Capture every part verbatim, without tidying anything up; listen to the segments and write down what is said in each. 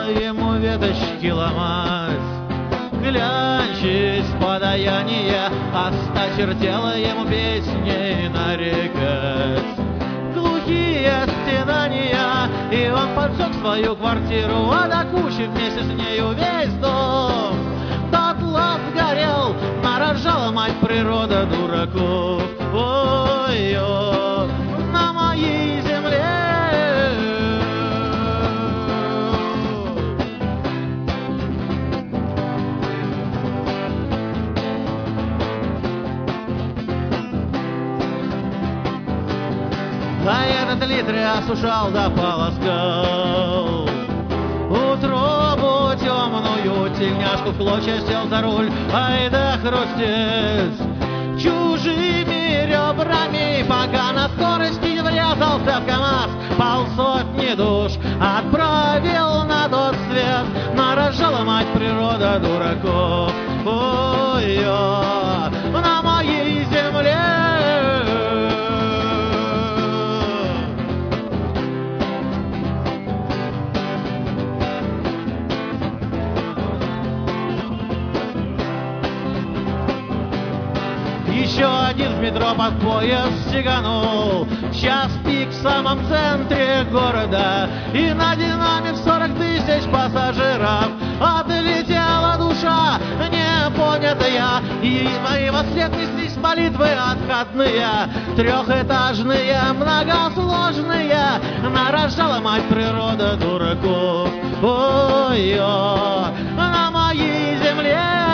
ему веточки ломать. Глянчись подаяние, осточертело ему песни нарекать. Глухие стенания, и он поджег свою квартиру, а до кучи вместе с нею весь дом. Дотла сгорел, нарожала мать природа дураков. Ой-ой, на моей земле. А этот литры осушал да полоскал. Утробу темную, тельняшку в клочья сел за руль. Ай да хрустеть чужими ребрами, пока на скорости врезался в КамАЗ. Полсотни душ отправил на тот свет, нарожала мать природа дураков. Ой-ой, на моей земле. Еще один в метро под поезд сиганул, час пик в самом центре города, и на динамик сорок тысяч пассажиров отлетела душа непонятая, и мои во след неслись молитвы отходные, трехэтажные, многосложные, нарожала мать природа дураков. Ой-ой, на моей земле.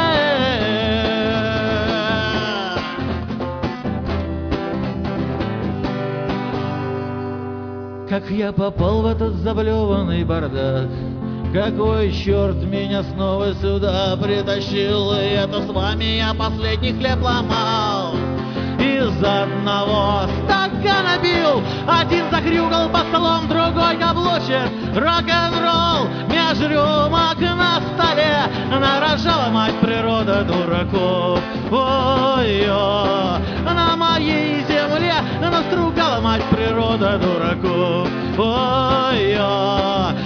Как я попал в этот заблеванный бардак, какой черт меня снова сюда притащил, и это с вами я последний хлеб ломал. Из одного стакана бил, один захрюкал под столом, другой каблучит рок-н-ролл меж рюмок на столе, нарожала мать природа дураков. Ой-ой, на моей земле настругала мать природа дураков. Ой-ой,